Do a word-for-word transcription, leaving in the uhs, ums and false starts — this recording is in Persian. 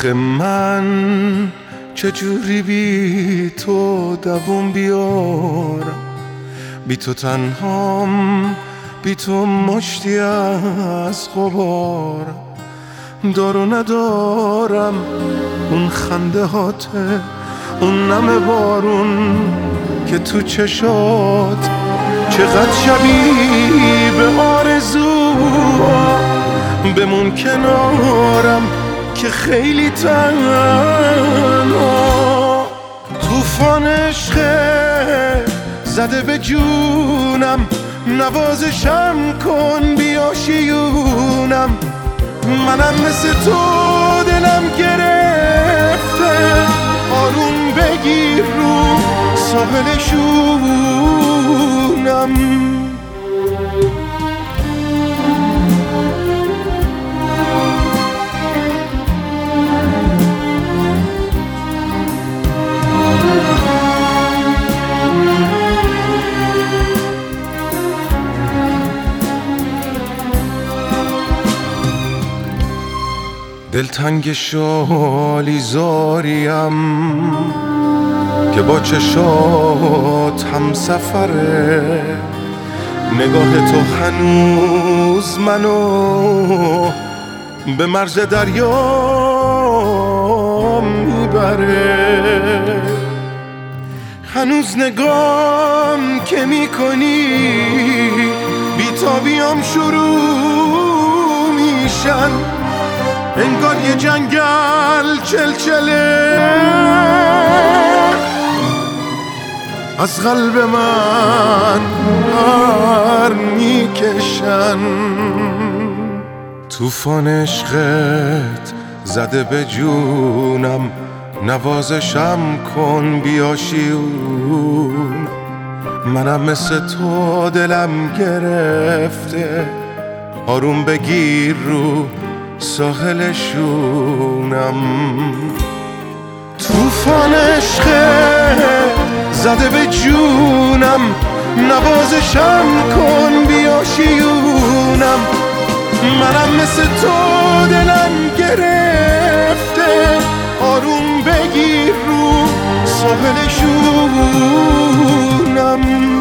آخه من چجوری بی تو دووم بیارم، بی تو تنهام، بی تو مشتی از غبار. دارو ندارم اون خنده هاته، اون نم بارون که تو چشات، چقدر شبیه به آرزو. بمون کنارم که خیلی تنها. طوفان عشق زده به جونم، نوازشم کن بیا شیونم. منم مثل تو دلم گرفته، آروم بگیر رو ساحل شونم. دلتنگ شالی زاریم که با چشات هم سفره. نگاه تو هنوز منو به مرز دریا میبره. هنوز نگام که میکنی بیتابیام شروع میشن، انگار یه جنگل چلچله از قلب من پر میکشن. طوفان عشقت زده به جونم، نوازشم کن بیا شیون. منم مثل تو دلم گرفته، آروم بگیر رو ساحل شونم. طوفان عشق زده به جونم، نوازشم کن بیا شیونم. منم مثل تو دلم گرفته، آروم بگیر رو ساحل شونم.